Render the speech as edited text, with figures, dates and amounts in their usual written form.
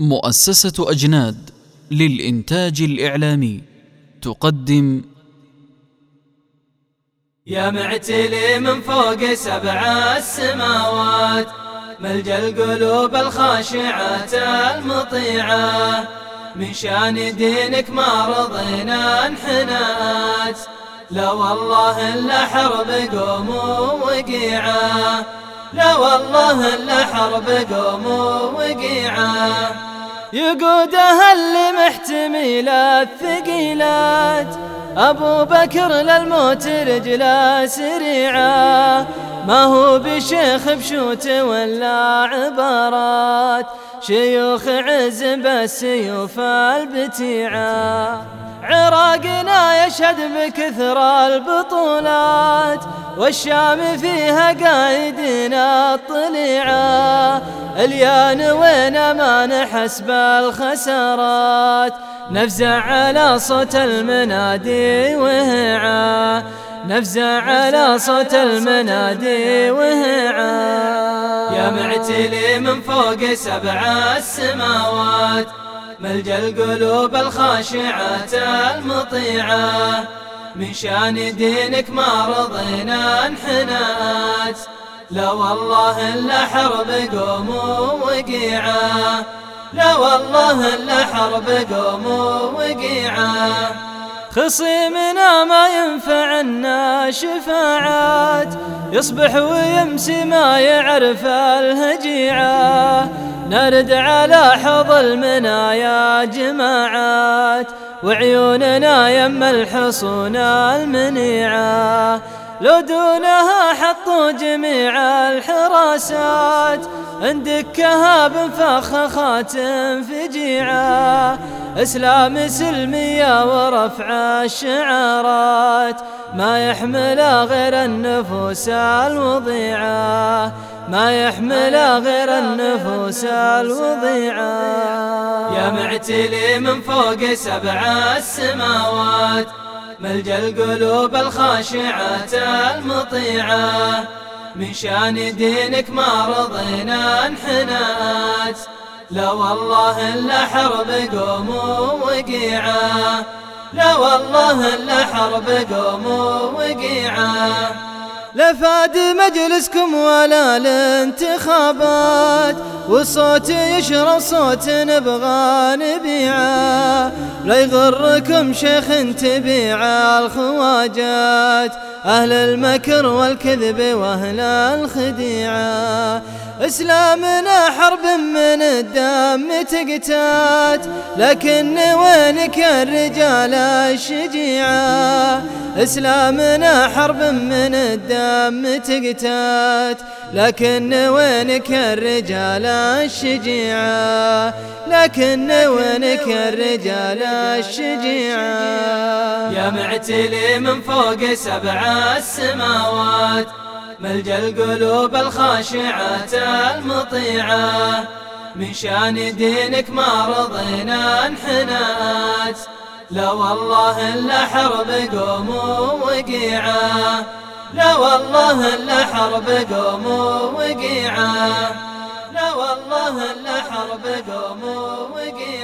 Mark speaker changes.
Speaker 1: مؤسسة أجناد للإنتاج الإعلامي تقدم
Speaker 2: يا معتلي من فوق 7 السماوات، ملجأ القلوب الخاشعات المطيعة، من شان دينك ما رضينا انحنات، لا والله إلا حرب قوم وقيعة، لا والله إلا حرب قوم وقيعة، يقودها اللي محتمل الثقيلات، أبو بكر للموت رجله سريعة، ما هو بشيخ بشوت ولا عبارات، شيوخ عز بالسيوف البتيعة، عراقنا يشهد بكثر البطولات، والشام فيها قايدنا الطليعة، اليان وين ما نحس بالخسارات، نفزع على صوت المنادي وهعا، نفزع على صوت المنادي وهعا، يا معتلي من فوق 7 السماوات، ملجأ القلوب الخاشعات المطيعة، من شان دينك ما رضينا انحنات، لا والله إلا حرب قوم وقيعة، لا والله إلا حرب قوم وقيعة، خصيمنا ما ينفعنا شفاعات، يصبح ويمسي ما يعرف الهجيعة، نرد على حوض المنايا جماعات، وعيوننا يم الحصون المنيعة، لو دونها حطوا جميع الحراسات، اندكها بفخخات فجيعة، اسلام سلمية ورفع الشعارات، ما يحمل غير النفوس الوضيعة، ما يحمل غير النفوس الوضيعة، يا معتلي من فوق 7 السماوات، ملجأ القلوب الخاشعات المطيعة، من شان دينك ما رضينا انحنات، لا والله إلا حرب قوم وقيعة، لا والله إلا حرب قوم وقيعة، لا فاد مجلسكم ولا الانتخابات، والصوت يشرب صوت نبغى نبيعه، لا يغركم شيخ تبيع الخواجات، أهل المكر والكذب وأهل الخديعة، إسلامنا حرب من الدم تقتات، لكن وينك الرجال الشجيعة، إسلامنا حرب من الدم تقتات، لكن وينك الرجال الشجيعة، لكن وينك الرجال الشجيعة، يا معتلي من فوق 7 السماوات، ملجأ القلوب الخاشعات المطيعة، من شان دينك ما رضينا انحنات، لا والله إلا حرب قوم وقيعة، لا والله إلا حرب قوم وقيعة، لا والله إلا حرب قوم وقيعة.